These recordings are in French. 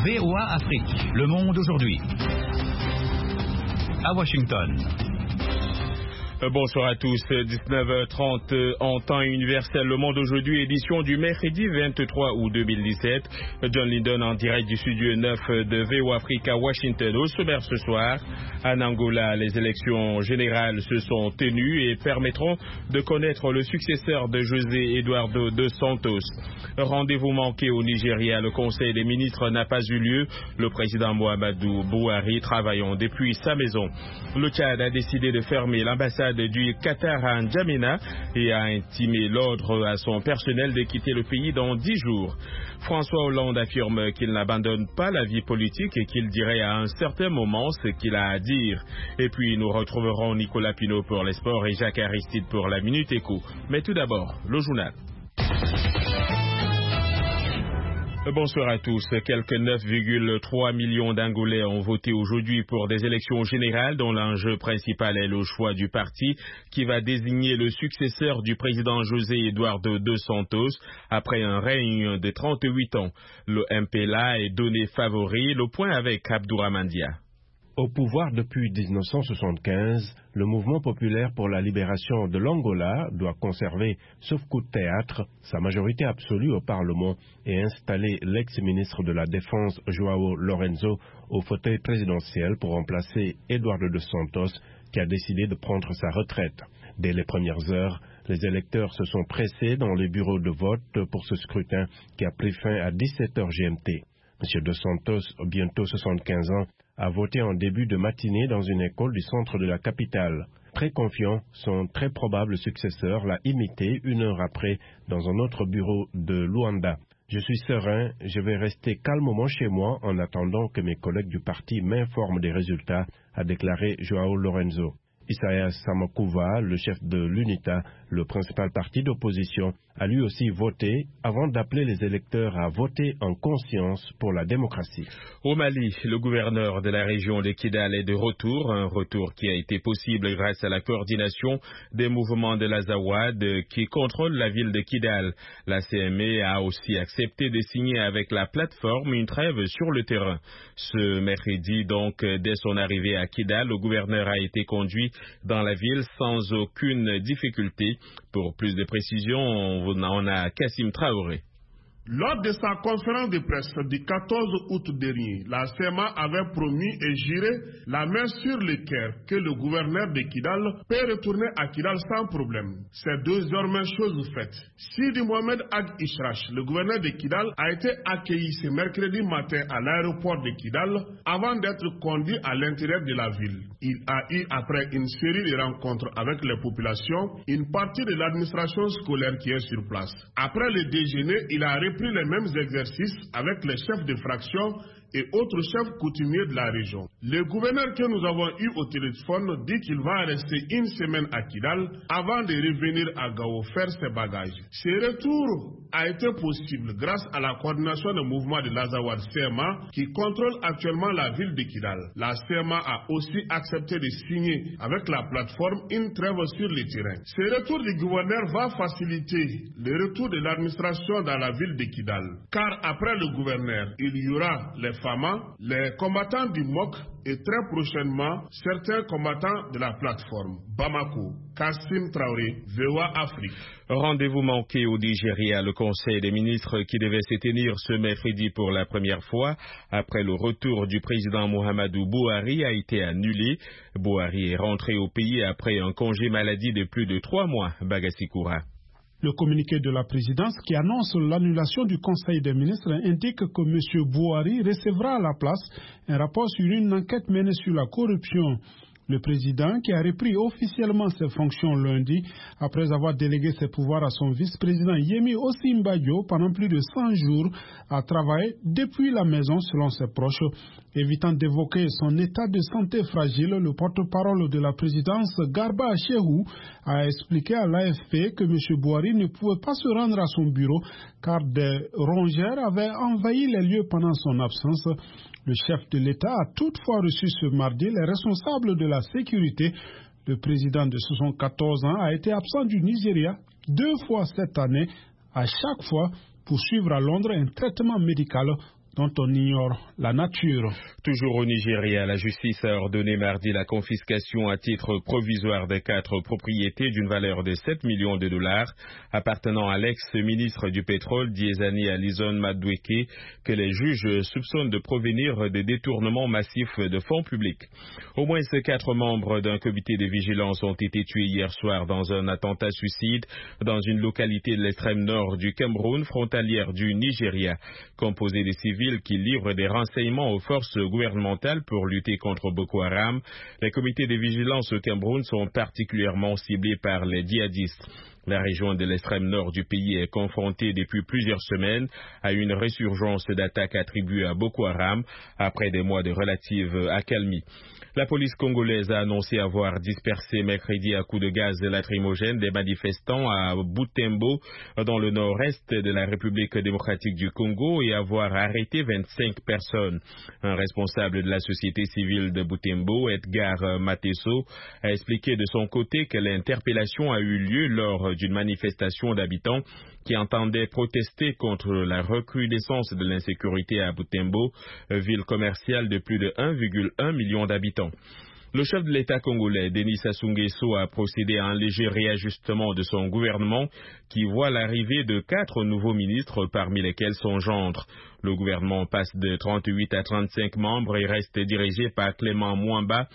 VOA Afrique, le monde aujourd'hui. À Washington. Bonsoir à tous, 19h30 en temps universel, le monde aujourd'hui, édition du mercredi 23 août 2017. John Linden en direct du studio 9 de VOA Afrique à Washington. Au sommaire ce soir, en Angola, les élections générales se sont tenues et permettront de connaître le successeur de José Eduardo dos Santos. Rendez-vous manqué au Nigeria, le Conseil des ministres n'a pas eu lieu. Le président Muhammadu Buhari travaillant depuis sa maison. Le Tchad a décidé de fermer l'ambassade du Qatar à N'Djamena et a intimé l'ordre à son personnel de quitter le pays dans 10 jours. François Hollande affirme qu'il n'abandonne pas la vie politique et qu'il dirait à un certain moment ce qu'il a à dire. Et puis nous retrouverons Nicolas Pinault pour les sports et Jacques Aristide pour la Minute Éco. Mais tout d'abord, le journal. Bonsoir à tous. Quelques 9,3 millions d'Angolais ont voté aujourd'hui pour des élections générales dont l'enjeu principal est le choix du parti qui va désigner le successeur du président José Eduardo dos Santos après un règne de 38 ans. Le MPLA est donné favori. Le point avec Abdourahmane Dia. Au pouvoir depuis 1975, le mouvement populaire pour la libération de l'Angola doit conserver, sauf coup de théâtre, sa majorité absolue au Parlement et installer l'ex-ministre de la Défense João Lourenço au fauteuil présidentiel pour remplacer Eduardo dos Santos qui a décidé de prendre sa retraite. Dès les premières heures, les électeurs se sont pressés dans les bureaux de vote pour ce scrutin qui a pris fin à 17h GMT. M. dos Santos, bientôt 75 ans, a voté en début de matinée dans une école du centre de la capitale. Très confiant, son très probable successeur l'a imité une heure après dans un autre bureau de Luanda. Je suis serein, je vais rester calmement chez moi en attendant que mes collègues du parti m'informent des résultats, a déclaré João Lourenço. Isaias Samakuva, le chef de l'UNITA, le principal parti d'opposition, a lui aussi voté avant d'appeler les électeurs à voter en conscience pour la démocratie. Au Mali, le gouverneur de la région de Kidal est de retour, un retour qui a été possible grâce à la coordination des mouvements de l'Azawad qui contrôlent la ville de Kidal. La CME a aussi accepté de signer avec la plateforme une trêve sur le terrain. Ce mercredi, donc, dès son arrivée à Kidal, le gouverneur a été conduit dans la ville sans aucune difficulté. Pour plus de précisions, on a Kassim Traoré. Lors de sa conférence de presse du 14 août dernier, la CMA avait promis et juré la main sur le cœur que le gouverneur de Kidal peut retourner à Kidal sans problème. C'est désormais chose faite. Sidi Mohamed Ag Ishrash, le gouverneur de Kidal, a été accueilli ce mercredi matin à l'aéroport de Kidal avant d'être conduit à l'intérieur de la ville. Il a eu, après une série de rencontres avec les populations, une partie de l'administration scolaire qui est sur place. Après le déjeuner, il a repris les mêmes exercices avec les chefs de fraction et autres chefs coutumiers de la région. Le gouverneur que nous avons eu au téléphone dit qu'il va rester une semaine à Kidal avant de revenir à Gao faire ses bagages. Ce retour a été possible grâce à la coordination des mouvements de l'Azawad CMA qui contrôle actuellement la ville de Kidal. La CMA a aussi accepté de signer avec la plateforme une trêve sur le terrain. Ce retour du gouverneur va faciliter le retour de l'administration dans la ville de Kidal. Car après le gouverneur, il y aura les FAMA, les combattants du MOC et très prochainement certains combattants de la plateforme. Bamako, Kassim Traoré, VOA Afrique. Rendez-vous manqué au Nigeria, le Conseil des ministres qui devait se tenir ce mercredi pour la première fois après le retour du président Muhammadu Buhari a été annulé. Buhari est rentré au pays après un congé maladie de plus de 3 mois. Bagassi Koura. Le communiqué de la présidence qui annonce l'annulation du Conseil des ministres indique que M. Buhari recevra à la place un rapport sur une enquête menée sur la corruption. Le président, qui a repris officiellement ses fonctions lundi, après avoir délégué ses pouvoirs à son vice-président Yemi Osinbajo pendant plus de 100 jours, a travaillé depuis la maison selon ses proches. Évitant d'évoquer son état de santé fragile, le porte-parole de la présidence, Garba Shehu, a expliqué à l'AFP que M. Buhari ne pouvait pas se rendre à son bureau car des rongeurs avaient envahi les lieux pendant son absence. Le chef de l'État a toutefois reçu ce mardi les responsables de la sécurité. Le président de 74 ans a été absent du Nigeria 2 fois cette année, à chaque fois pour suivre à Londres un traitement médical dont on ignore la nature. Toujours au Nigeria, la justice a ordonné mardi la confiscation à titre provisoire de 4 propriétés d'une valeur de 7 millions de dollars appartenant à l'ex-ministre du pétrole Diezani Alison Madueke que les juges soupçonnent de provenir de détournements massifs de fonds publics. Au moins 4 membres d'un comité de vigilance ont été tués hier soir dans un attentat suicide dans une localité de l'extrême nord du Cameroun, frontalière du Nigeria, composée de civils qui livrent des renseignements aux forces gouvernementales pour lutter contre Boko Haram. Les comités de vigilance au Cameroun sont particulièrement ciblés par les djihadistes. La région de l'extrême nord du pays est confrontée depuis plusieurs semaines à une résurgence d'attaques attribuées à Boko Haram après des mois de relative accalmie. La police congolaise a annoncé avoir dispersé mercredi à coups de gaz lacrymogène des manifestants à Butembo, dans le nord-est de la République démocratique du Congo, et avoir arrêté 25 personnes. Un responsable de la société civile de Butembo, Edgar Mateso, a expliqué de son côté que l'interpellation a eu lieu lors d'une manifestation d'habitants qui entendaient protester contre la recrudescence de l'insécurité à Butembo, ville commerciale de plus de 1,1 million d'habitants. Le chef de l'État congolais, Denis Sassou Nguesso, a procédé à un léger réajustement de son gouvernement qui voit l'arrivée de 4 nouveaux ministres, parmi lesquels son gendre. Le gouvernement passe de 38 à 35 membres et reste dirigé par Clément Mwamba,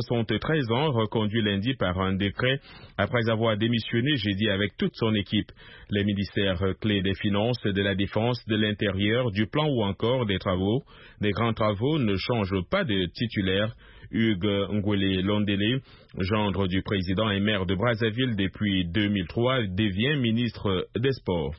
73 ans, reconduit lundi par un décret après avoir démissionné jeudi avec toute son équipe. Les ministères clés des Finances, de la Défense, de l'Intérieur, du Plan ou encore des Travaux, des grands travaux ne changent pas de titulaire. Hugues Ngwele Londele, gendre du président et maire de Brazzaville depuis 2003, devient ministre des Sports.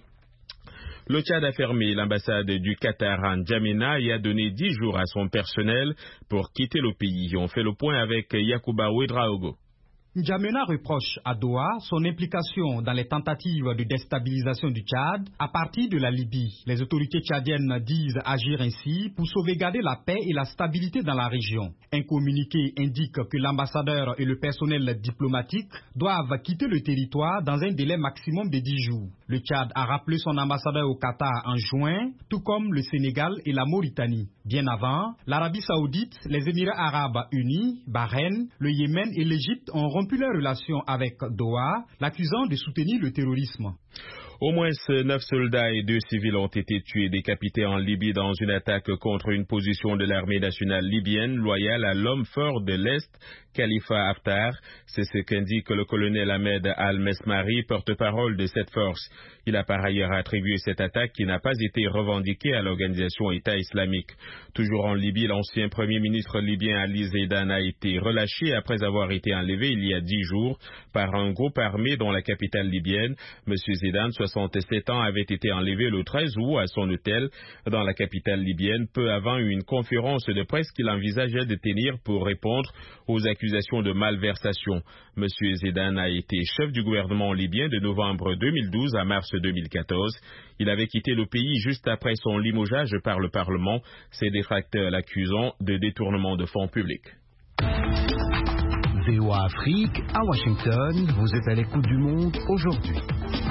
Le Tchad a fermé l'ambassade du Qatar à N'Djamena et a donné 10 jours à son personnel pour quitter le pays. On fait le point avec Yacouba Ouedraogo. N'Djamena reproche à Doha son implication dans les tentatives de déstabilisation du Tchad à partir de la Libye. Les autorités tchadiennes disent agir ainsi pour sauvegarder la paix et la stabilité dans la région. Un communiqué indique que l'ambassadeur et le personnel diplomatique doivent quitter le territoire dans un délai maximum de 10 jours. Le Tchad a rappelé son ambassadeur au Qatar en juin, tout comme le Sénégal et la Mauritanie. Bien avant, l'Arabie Saoudite, les Émirats Arabes Unis, Bahreïn, le Yémen et l'Égypte ont rompu leurs relations avec Doha, l'accusant de soutenir le terrorisme. Au moins 9 soldats et 2 civils ont été tués et décapités en Libye dans une attaque contre une position de l'armée nationale libyenne loyale à l'homme fort de l'Est, Khalifa Haftar. C'est ce qu'indique le colonel Ahmed Al-Mesmari, porte-parole de cette force. Il a par ailleurs attribué cette attaque qui n'a pas été revendiquée à l'organisation État islamique. Toujours en Libye, l'ancien premier ministre libyen Ali Zaidan a été relâché après avoir été enlevé il y a 10 jours par un groupe armé dans la capitale libyenne. Monsieur Zaidan, 67 ans, avait été enlevé le 13 août à son hôtel dans la capitale libyenne, peu avant une conférence de presse qu'il envisageait de tenir pour répondre aux accusations de malversation. Monsieur Zaidan a été chef du gouvernement libyen de novembre 2012 à mars 2014. Il avait quitté le pays juste après son limogeage par le Parlement, ses détracteurs l'accusant de détournement de fonds publics. VOA Afrique, à Washington, vous êtes à l'écoute du monde aujourd'hui.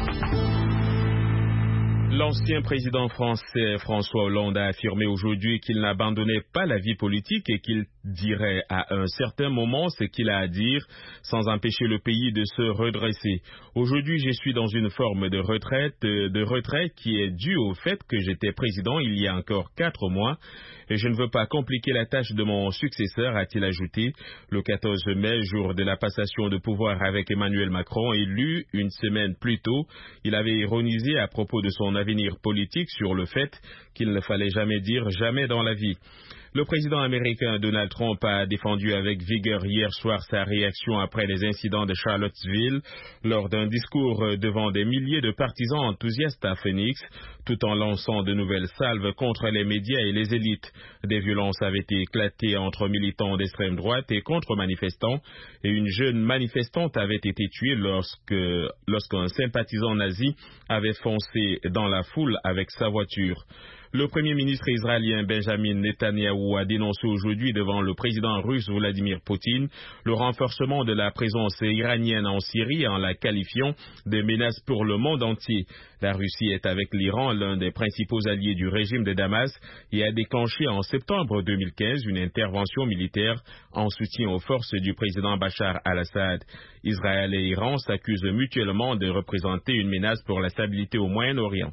L'ancien président français François Hollande a affirmé aujourd'hui qu'il n'abandonnait pas la vie politique et qu'il dirait à un certain moment ce qu'il a à dire sans empêcher le pays de se redresser. Aujourd'hui, je suis dans une forme de retrait qui est due au fait que j'étais président il y a encore 4 mois et je ne veux pas compliquer la tâche de mon successeur, a-t-il ajouté. Le 14 mai, jour de la passation de pouvoir avec Emmanuel Macron, élu une semaine plus tôt, il avait ironisé à propos de son avenir politique sur le fait qu'il ne fallait jamais dire jamais dans la vie. Le président américain Donald Trump a défendu avec vigueur hier soir sa réaction après les incidents de Charlottesville lors d'un discours devant des milliers de partisans enthousiastes à Phoenix, tout en lançant de nouvelles salves contre les médias et les élites. Des violences avaient éclaté entre militants d'extrême droite et contre-manifestants, et une jeune manifestante avait été tuée lorsqu'un sympathisant nazi avait foncé dans la foule avec sa voiture. Le Premier ministre israélien Benjamin Netanyahou a dénoncé aujourd'hui devant le président russe Vladimir Poutine le renforcement de la présence iranienne en Syrie en la qualifiant de menace pour le monde entier. La Russie est avec l'Iran l'un des principaux alliés du régime de Damas et a déclenché en septembre 2015 une intervention militaire en soutien aux forces du président Bachar al-Assad. Israël et Iran s'accusent mutuellement de représenter une menace pour la stabilité au Moyen-Orient.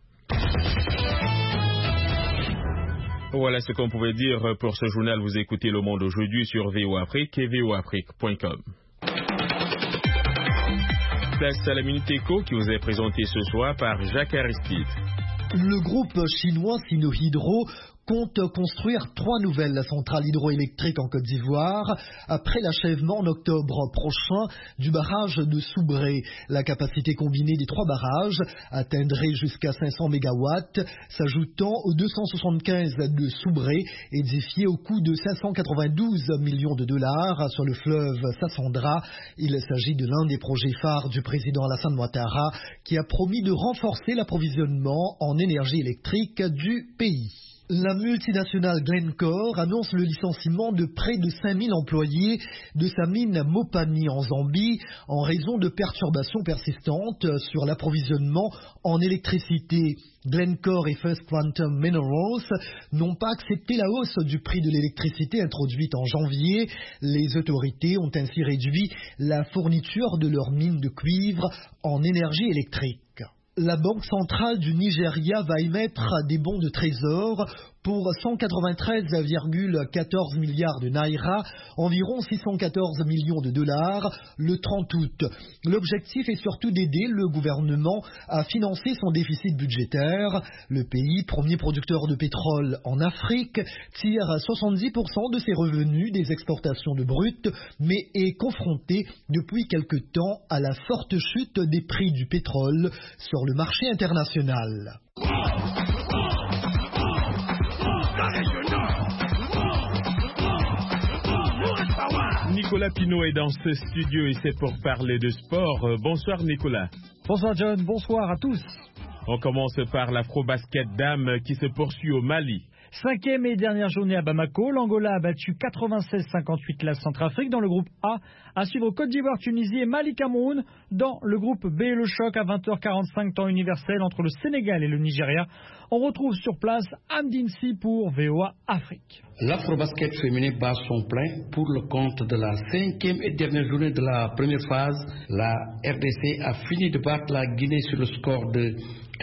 Voilà ce qu'on pouvait dire pour ce journal. Vous écoutez Le Monde aujourd'hui sur VOA Afrique et voafrique.com. Place à la Minute Éco qui vous est présentée ce soir par Jacques Aristide. Le groupe chinois Sinohydro compte construire 3 nouvelles centrales hydroélectriques en Côte d'Ivoire après l'achèvement en octobre prochain du barrage de Soubré. La capacité combinée des 3 barrages atteindrait jusqu'à 500 MW, s'ajoutant aux 275 de Soubré, édifiés au coût de 592 millions de dollars sur le fleuve Sassandra. Il s'agit de l'un des projets phares du président Alassane Ouattara qui a promis de renforcer l'approvisionnement en énergie électrique du pays. La multinationale Glencore annonce le licenciement de près de 5000 employés de sa mine Mopani en Zambie en raison de perturbations persistantes sur l'approvisionnement en électricité. Glencore et First Quantum Minerals n'ont pas accepté la hausse du prix de l'électricité introduite en janvier. Les autorités ont ainsi réduit la fourniture de leurs mines de cuivre en énergie électrique. La Banque centrale du Nigeria va émettre des bons de trésor pour 193,14 milliards de naira, environ 614 millions de dollars, le 30 août. L'objectif est surtout d'aider le gouvernement à financer son déficit budgétaire. Le pays, premier producteur de pétrole en Afrique, tire 70% de ses revenus des exportations de brut, mais est confronté depuis quelque temps à la forte chute des prix du pétrole sur le marché international. Nicolas Pinault est dans ce studio et c'est pour parler de sport. Bonsoir Nicolas. Bonsoir John, bonsoir à tous. On commence par l'afro-basket dames qui se poursuit au Mali. 5e et dernière journée à Bamako, l'Angola a battu 96-58 la Centrafrique dans le groupe A. À suivre Côte d'Ivoire, Tunisie et Mali-Cameroun dans le groupe B. Le choc à 20h45 temps universel entre le Sénégal et le Nigeria. On retrouve sur place Amdinsi pour VOA Afrique. L'afro-basket féminin bat son plein pour le compte de la 5e et dernière journée de la première phase. La RDC a fini de battre la Guinée sur le score de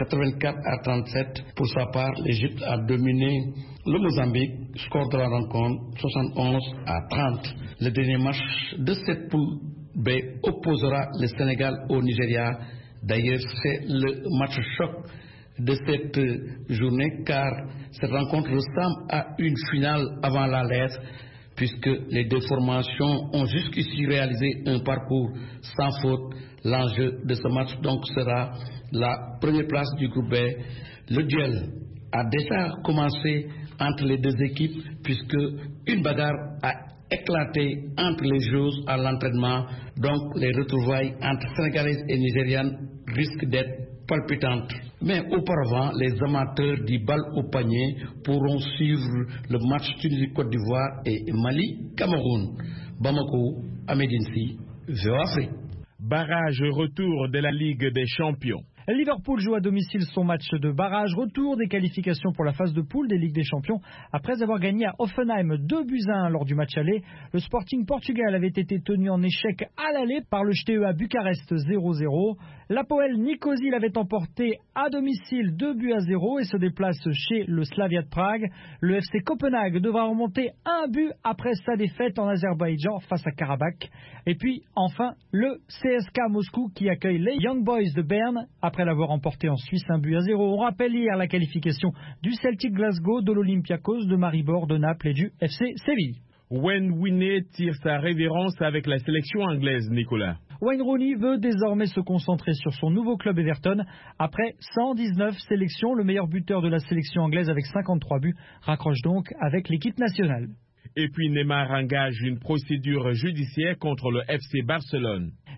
84-37. Pour sa part, l'Égypte a dominé le Mozambique, score de la rencontre 71-30. Le dernier match de cette poule B opposera le Sénégal au Nigeria. D'ailleurs, c'est le match choc de cette journée car cette rencontre ressemble à une finale avant la lettre puisque les deux formations ont jusqu'ici réalisé un parcours sans faute. L'enjeu de ce match donc sera la première place du groupe B. Le duel a déjà commencé entre les deux équipes puisque une bagarre a éclaté entre les joueuses à l'entraînement. Donc les retrouvailles entre Sénégalaises et Nigérianes risquent d'être palpitantes. Mais auparavant, les amateurs du bal au panier pourront suivre le match Tunisie-Côte d'Ivoire et Mali-Cameroun. Bamako, Amedinsi, VOA Afrique. Barrage retour de la Ligue des Champions. Liverpool joue à domicile son match de barrage, retour des qualifications pour la phase de poule des Ligues des Champions. Après avoir gagné à Hoffenheim 2-1 lors du match aller, le Sporting Portugal avait été tenu en échec à l'aller par le JTEA Bucarest 0-0. L'Apoel Nicosie l'avait emporté à domicile 2-0 et se déplace chez le Slavia de Prague. Le FC Copenhague devra remonter 1 après sa défaite en Azerbaïdjan face à Karabakh. Et puis enfin le CSKA Moscou qui accueille les Young Boys de Berne après l'avoir emporté en Suisse 1-0. On rappelle hier la qualification du Celtic Glasgow, de l'Olympiakos, de Maribor, de Naples et du FC Séville. Wayne Rooney tire sa révérence avec la sélection anglaise, Nicolas. Wayne Rooney veut désormais se concentrer sur son nouveau club Everton. Après 119 sélections, le meilleur buteur de la sélection anglaise avec 53 buts raccroche donc avec l'équipe nationale. Et puis Neymar engage une procédure judiciaire contre le FC Barcelone.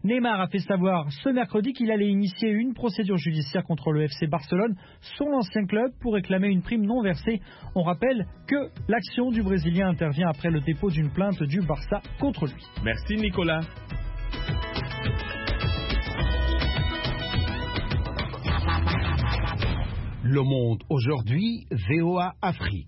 Neymar a fait savoir ce mercredi qu'il allait initier une procédure judiciaire contre le FC Barcelone, son ancien club, pour réclamer une prime non versée. On rappelle que l'action du Brésilien intervient après le dépôt d'une plainte du Barça contre lui. Merci Nicolas. Le Monde aujourd'hui, VOA Afrique.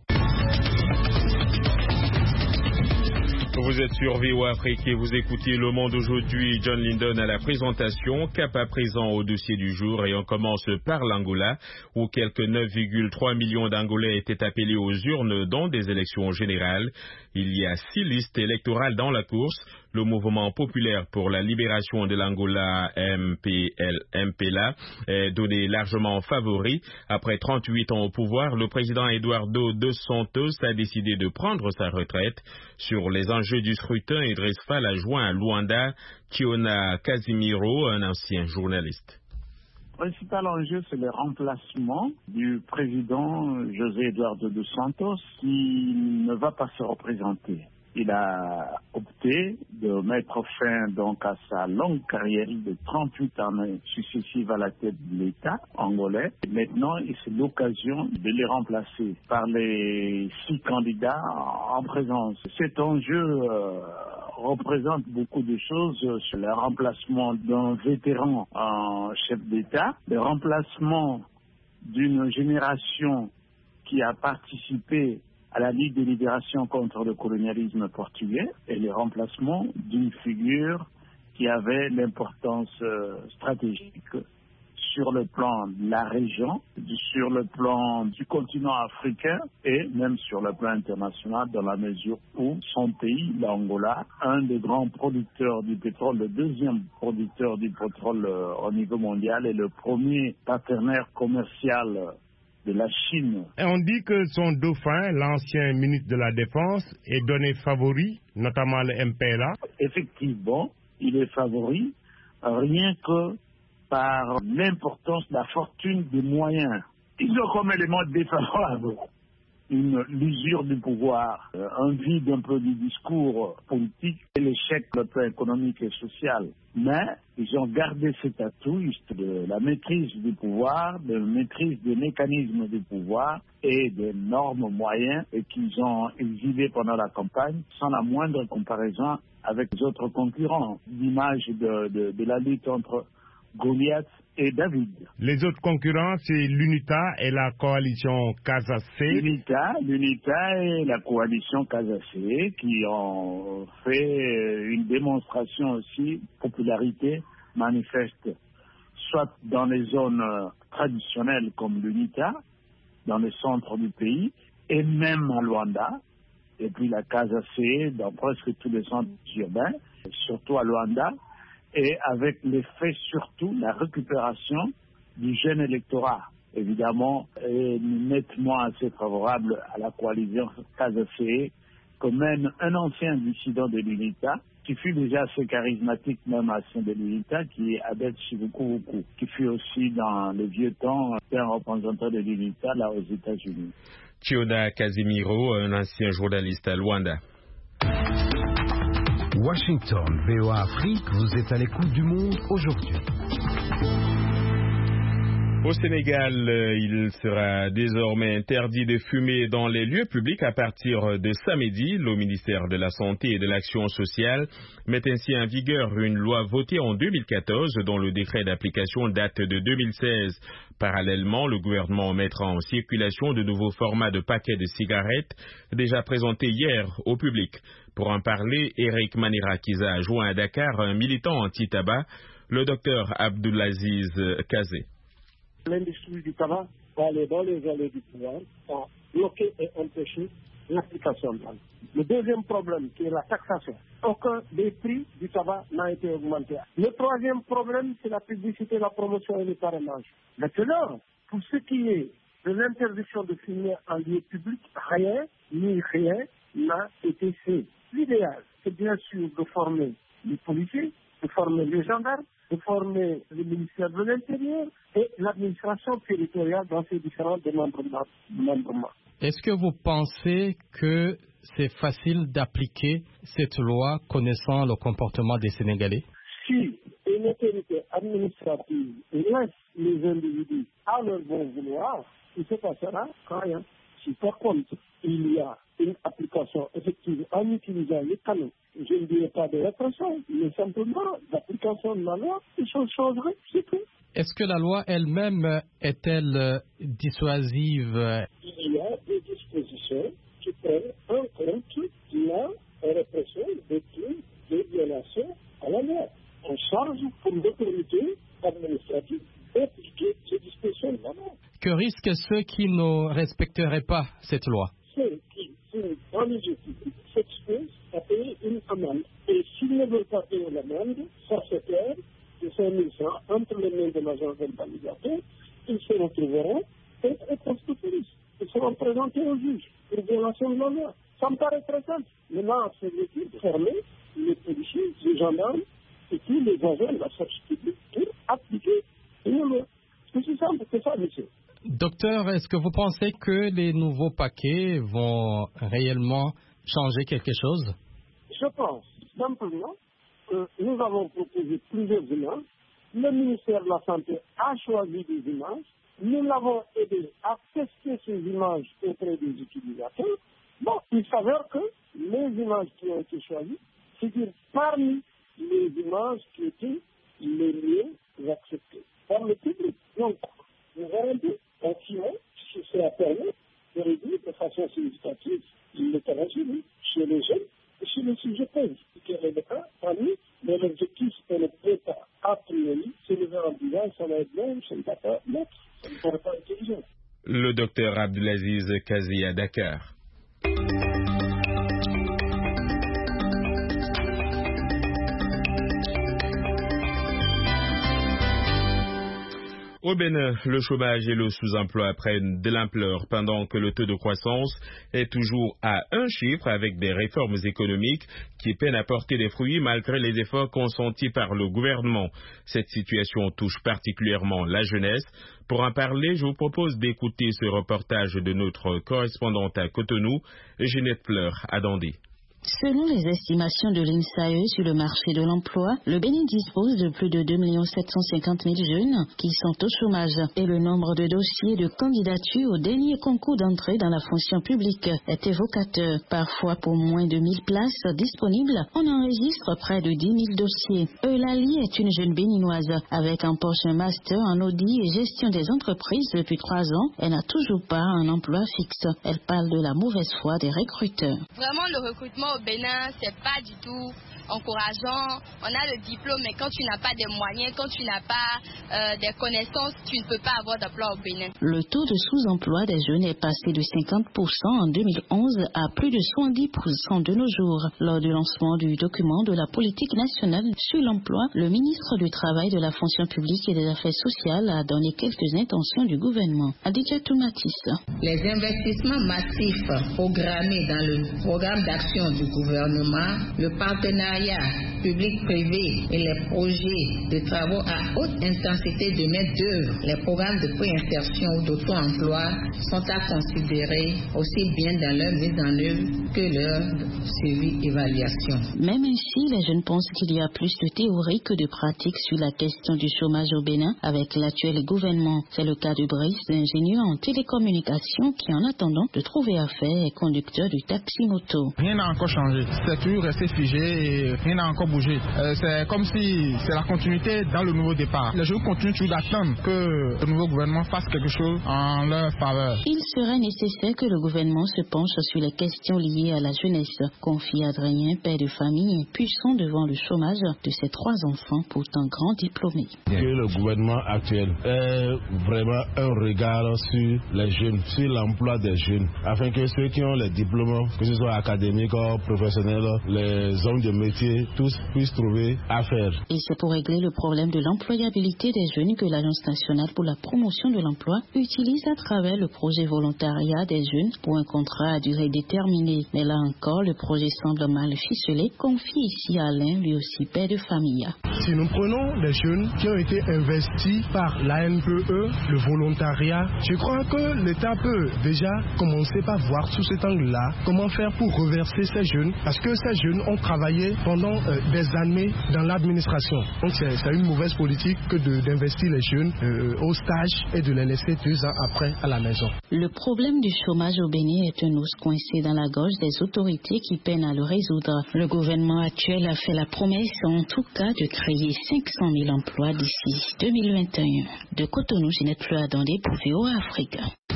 Vous êtes sur VOA Afrique et vous écoutez Le Monde aujourd'hui. John Lindon à la présentation, cap à présent au dossier du jour, et on commence par l'Angola où quelques 9,3 millions d'Angolais étaient appelés aux urnes dans des élections générales. Il y a 6 listes électorales dans la course. Le mouvement populaire pour la libération de l'Angola, MPLA, est donné largement favori. Après 38 ans au pouvoir, le président Eduardo dos Santos a décidé de prendre sa retraite. Sur les enjeux du scrutin, Idriss Fall a joint à Luanda Tiona Casimiro, un ancien journaliste. Le principal enjeu, c'est le remplacement du président José Eduardo dos Santos qui ne va pas se représenter. Il a opté de mettre fin donc à sa longue carrière de 38 années successives à la tête de l'État angolais. Et maintenant, c'est l'occasion de les remplacer par les 6 candidats en présence. Cet enjeu représente beaucoup de choses sur le remplacement d'un vétéran en chef d'État, le remplacement d'une génération qui a participé à la Ligue de libération contre le colonialisme portugais et le remplacement d'une figure qui avait l'importance stratégique sur le plan de la région, sur le plan du continent africain et même sur le plan international, dans la mesure où son pays, l'Angola, un des grands producteurs du pétrole, le deuxième producteur du pétrole au niveau mondial et le premier partenaire commercial de la Chine. Et on dit que son dauphin, l'ancien ministre de la Défense, est donné favori, notamment le MPLA. Effectivement, il est favori, rien que par l'importance de la fortune des moyens. Ils ont comme élément défavorable l'usure du pouvoir, un vide un peu du discours politique et l'échec le plan économique et social. Mais ils ont gardé cet atout de la maîtrise du pouvoir, de la maîtrise des mécanismes du pouvoir et des normes moyens et qu'ils ont exhibé pendant la campagne sans la moindre comparaison avec les autres concurrents. L'image de la lutte entre Goliath et David. Les autres concurrents, c'est l'UNITA et la coalition Casacé. L'UNITA et la coalition Casacé qui ont fait une démonstration aussi de popularité manifeste, soit dans les zones traditionnelles comme l'UNITA, dans le centre du pays, et même à Luanda, et puis la Casacé dans presque tous les centres urbains, surtout à Luanda, et avec l'effet surtout la récupération du jeune électorat, évidemment, est nettement assez favorable à la coalition Casacé que mène un ancien dissident de l'UNITA, qui fut déjà assez charismatique même à sein de l'UNITA, qui est Abed Chivukuvuku, qui fut aussi dans le vieux temps un représentant de l'UNITA là aux États-Unis. Tiona Casimiro, un ancien journaliste à Luanda. Washington, VOA Afrique, vous êtes à l'écoute du monde aujourd'hui. Au Sénégal, il sera désormais interdit de fumer dans les lieux publics à partir de samedi. Le ministère de la Santé et de l'Action sociale met ainsi en vigueur une loi votée en 2014 dont le décret d'application date de 2016. Parallèlement, le gouvernement mettra en circulation de nouveaux formats de paquets de cigarettes déjà présentés hier au public. Pour en parler, Eric Manirakiza a joint à Dakar un militant anti-tabac, le docteur Abdoulaziz Kazé. L'industrie du tabac va aller dans les allées du pouvoir pour bloquer et empêcher l'application de la loi. Le deuxième problème, qui est la taxation. Aucun des prix du tabac n'a été augmenté. Le troisième problème, c'est la publicité, la promotion et le parrainage. Maintenant, pour ce qui est de l'interdiction de fumer en lieu public, rien n'a été fait. L'idéal, c'est bien sûr de former les policiers, de former les gendarmes, de former le ministère de l'Intérieur et l'administration territoriale dans ces différents démembrements. Est-ce que vous pensez que c'est facile d'appliquer cette loi connaissant le comportement des Sénégalais? si une autorité administrative laisse les individus à leur bon vouloir, il se passera rien. Si par contre, il y a une application effective en utilisant les canaux, je ne dirais pas de répression, mais simplement d'application de la loi, les choses changeraient, c'est tout. Est-ce que la loi elle-même est-elle dissuasive? Il y a des dispositions qui prennent en compte la répression des crimes de violation à la loi. On charge pour l'autorité administrative d'appliquer ces dispositions de la loi. Que risquent ceux qui ne respecteraient pas cette loi? Ceux qui sont dans les études s'exposent à payer une amende. Et s'ils ne veulent pas payer l'amende, ça se perd de 5 000 francs entre les mains de l'agent verbalisateur. Ils se retrouveront contre un poste de police. Ils seront présentés au juge pour violation de la loi. Ça me paraît très simple. Maintenant, c'est de former les policiers, les gendarmes et tous les agents de la force publique pour appliquer une loi. C'est aussi simple que ça, monsieur. Docteur, est-ce que vous pensez que les nouveaux paquets vont réellement changer quelque chose? Je pense simplement que nous avons proposé plusieurs images. Le ministère de la Santé a choisi des images. Nous l'avons aidé à tester ces images auprès des utilisateurs. Bon, il s'avère que les images qui ont été choisies figurent parmi les images qui étaient les mieux acceptées par le public. Donc, nous verrons bien, si cela permet de réduire de façon significative l'hétérogénéité chez les jeunes et chez les sujets pauvres. Quel est le cas parmi, mais l'objectif est le prépa a priori, c'est le verre en disant ça va être bon, ça ne va pas l'être, ça ne pourrait pas être intelligent. Le docteur Abdelaziz Kazi à Dakar. Au Bénin, le chômage et le sous-emploi prennent de l'ampleur pendant que le taux de croissance est toujours à un chiffre avec des réformes économiques qui peinent à porter des fruits malgré les efforts consentis par le gouvernement. Cette situation touche particulièrement la jeunesse. Pour en parler, je vous propose d'écouter ce reportage de notre correspondante à Cotonou, Ginette Pleur à Dandé. Selon les estimations de l'INSAE sur le marché de l'emploi, le Bénin dispose de plus de 2 750 000 jeunes qui sont au chômage et le nombre de dossiers de candidature au dernier concours d'entrée dans la fonction publique est évocateur. Parfois, pour moins de 1000 places disponibles, on enregistre près de 10 000 dossiers. Eulalie est une jeune béninoise avec en poche un master en audit et gestion des entreprises depuis 3 ans. Elle n'a toujours pas un emploi fixe. Elle parle de la mauvaise foi des recruteurs. Vraiment, le recrutement au Bénin, c'est pas du tout encourageant. On a le diplôme, mais quand tu n'as pas des moyens, quand tu n'as pas des connaissances, tu ne peux pas avoir d'emploi au Bénin. Le taux de sous-emploi des jeunes est passé de 50% en 2011 à plus de 70% de nos jours. Lors du lancement du document de la politique nationale sur l'emploi, le ministre du Travail, de la fonction publique et des Affaires sociales a donné quelques intentions du gouvernement. Aditya Toumatis. Les investissements massifs programmés dans le programme d'action du gouvernement, le partenariat public-privé et les projets de travaux à haute intensité de main-d'œuvre, les programmes de préinsertion ou d'auto-emploi sont à considérer aussi bien dans leur mise en œuvre que leur suivi-évaluation. Même ainsi, les jeunes pensent qu'il y a plus de théorie que de pratique sur la question du chômage au Bénin avec l'actuel gouvernement. C'est le cas de Brice, ingénieur en télécommunications qui, en attendant de trouver affaire, est conducteur du taxi-moto. Rien n'a encore changé. C'est toujours resté figé et rien n'a encore bougé. C'est comme si c'est la continuité dans le nouveau départ. Les jeunes continuent toujours d'attendre que le nouveau gouvernement fasse quelque chose en leur faveur. Il serait nécessaire que le gouvernement se penche sur les questions liées à la jeunesse, confie Adrien, père de famille, impuissant devant le chômage de ses 3 enfants, pourtant grands diplômés. Que le gouvernement actuel ait vraiment un regard sur les jeunes, sur l'emploi des jeunes, afin que ceux qui ont les diplômes, que ce soit académiques ou professionnels, les hommes de métier, tous puissent trouver affaire. Et c'est pour régler le problème de l'employabilité des jeunes que l'Agence nationale pour la promotion de l'emploi utilise à travers le projet volontariat des jeunes pour un contrat à durée déterminée. Mais là encore, le projet semble mal ficelé, confie ici Alain, lui aussi père de famille. Si nous prenons les jeunes qui ont été investis par l'ANPE, le volontariat, je crois que l'État peut déjà commencer par voir sous cet angle-là comment faire pour reverser ces jeunes, parce que ces jeunes ont travaillé pendant des années dans l'administration. Donc c'est une mauvaise politique que d'investir les jeunes au stage et de les laisser 2 ans après à la maison. Le problème du chômage au Bénin est un os coincé dans la gorge des autorités qui peinent à le résoudre. Le gouvernement actuel a fait la promesse, en tout cas, de créer 500 000 emplois d'ici 2021. De Cotonou, Ginette Fleur-Adondé pour VOA Afrique.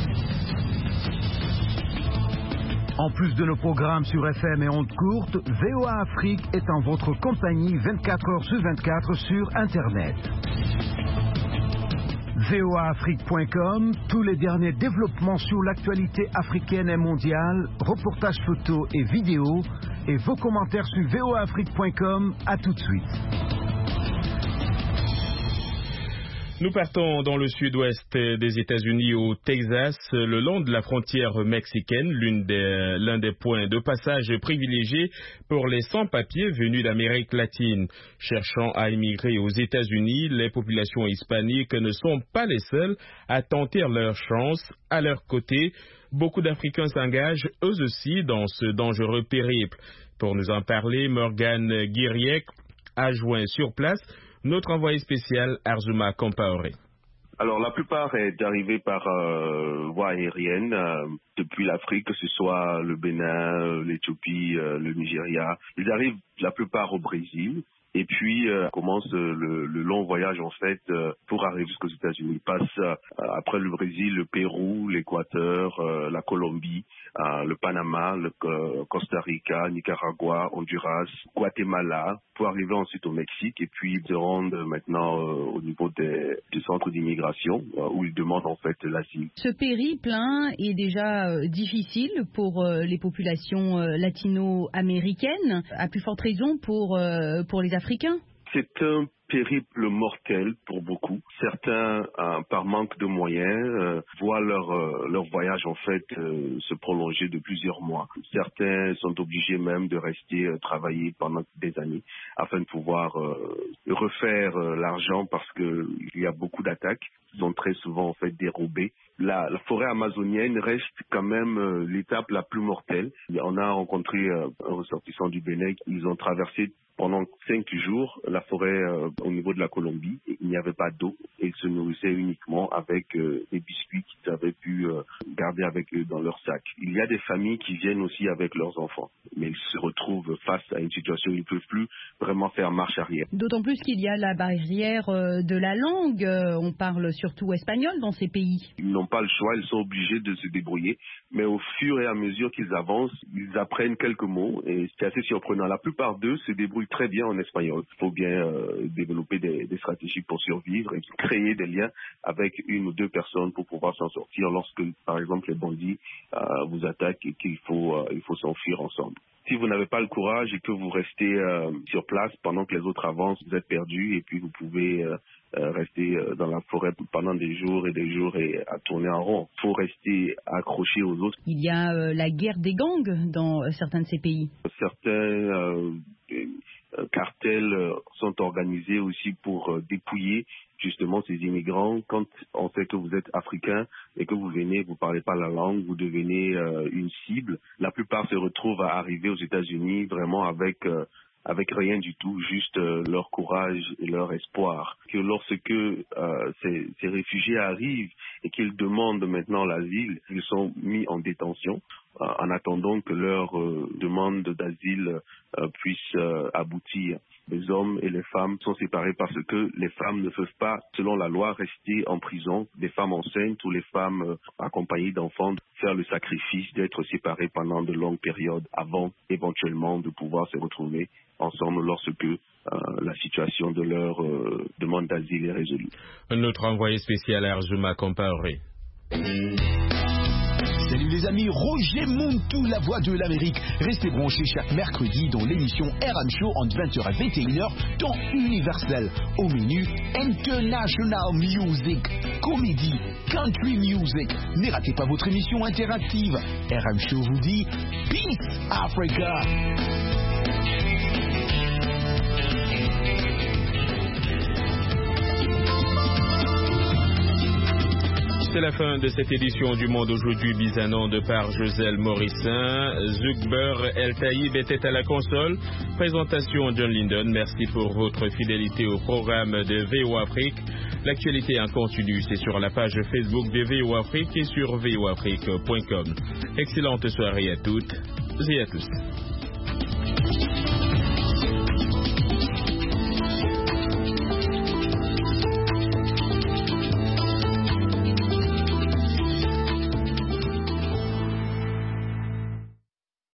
En plus de nos programmes sur FM et ondes courtes, VOA Afrique est en votre compagnie 24 heures sur 24 sur Internet. voaafrique.com, tous les derniers développements sur l'actualité africaine et mondiale, reportages photos et vidéos, et vos commentaires sur voaafrique.com. À tout de suite. Nous partons dans le sud-ouest des États-Unis, au Texas, le long de la frontière mexicaine, l'un des points de passage privilégiés pour les sans-papiers venus d'Amérique latine. Cherchant à immigrer aux États-Unis, les populations hispaniques ne sont pas les seules à tenter leur chance. À leur côté, beaucoup d'Africains s'engagent eux aussi dans ce dangereux périple. Pour nous en parler, Morgane Guiriec a joint sur place notre envoyé spécial Arzuma Compaoré. Alors la plupart est arrivé par voie aérienne depuis l'Afrique, que ce soit le Bénin, l'Éthiopie, le Nigeria. Ils arrivent la plupart au Brésil. Et puis commence le long voyage en fait pour arriver jusqu'aux États-Unis. Ils passent après le Brésil, le Pérou, l'Équateur, la Colombie, le Panama, le Costa Rica, Nicaragua, Honduras, Guatemala, pour arriver ensuite au Mexique. Et puis ils se rendent maintenant au niveau des centres d'immigration où ils demandent en fait l'asile. Ce périple est déjà difficile pour les populations latino-américaines, à plus forte raison pour les Africains. C'est un périple mortel pour beaucoup. Certains, par manque de moyens, voient leur voyage en fait se prolonger de plusieurs mois. Certains sont obligés même de rester travailler pendant des années afin de pouvoir refaire l'argent parce que il y a beaucoup d'attaques qui sont très souvent en fait dérobées. La forêt amazonienne reste quand même l'étape la plus mortelle. On a rencontré un ressortissant du Bénin. Ils ont traversé pendant 5 jours la forêt au niveau de la Colombie. Il n'y avait pas d'eau et ils se nourrissaient uniquement avec des biscuits qu'ils avaient pu garder avec eux dans leur sac. Il y a des familles qui viennent aussi avec leurs enfants, mais ils se retrouvent face à une situation où ils ne peuvent plus vraiment faire marche arrière. D'autant plus qu'il y a la barrière de la langue. On parle surtout espagnol dans ces pays. Ils n'ont pas le choix, ils sont obligés de se débrouiller, mais au fur et à mesure qu'ils avancent, ils apprennent quelques mots et c'est assez surprenant. La plupart d'eux se débrouillent très bien en espagnol. Il faut bien développer des stratégies pour survivre et créer des liens avec 1 ou 2 personnes pour pouvoir s'en sortir lorsque, par exemple, les bandits vous attaquent et qu'il faut s'enfuir ensemble. Si vous n'avez pas le courage et que vous restez sur place pendant que les autres avancent, vous êtes perdu et puis vous pouvez rester dans la forêt pendant des jours et à tourner en rond. Il faut rester accroché aux autres. Il y a la guerre des gangs dans certains de ces pays. Certains cartels sont organisés aussi pour dépouiller justement ces immigrants. Quand on sait que vous êtes africain et que vous venez, vous parlez pas la langue, vous devenez une cible. La plupart se retrouvent à arriver aux États-Unis vraiment avec rien du tout, juste leur courage et leur espoir. Que lorsque ces réfugiés arrivent et qu'ils demandent maintenant l'asile, ils sont mis en détention en attendant que leur demande d'asile puisse aboutir. Les hommes et les femmes sont séparés parce que les femmes ne peuvent pas, selon la loi, rester en prison. Les femmes enceintes ou les femmes accompagnées d'enfants faire le sacrifice d'être séparées pendant de longues périodes avant éventuellement de pouvoir se retrouver ensemble lorsque la situation de leur demande d'asile est résolue. Notre envoyé spécial Arzuma Compaoré. Salut les amis, Roger Montou, la voix de l'Amérique. Restez branchés chaque mercredi dans l'émission RM Show entre 20h et 21h dans Universel. Au menu, International Music, Comédie, Country Music. Ne ratez pas votre émission interactive. RM Show vous dit Peace Africa. C'est la fin de cette édition du Monde aujourd'hui, mise en onde par Joselle Morissin. Zuckber El Taïb était à la console. Présentation John Linden. Merci pour votre fidélité au programme de VOA Afrique. L'actualité en continu, c'est sur la page Facebook de VOA Afrique et sur voafrique.com. Excellente soirée à toutes et à tous.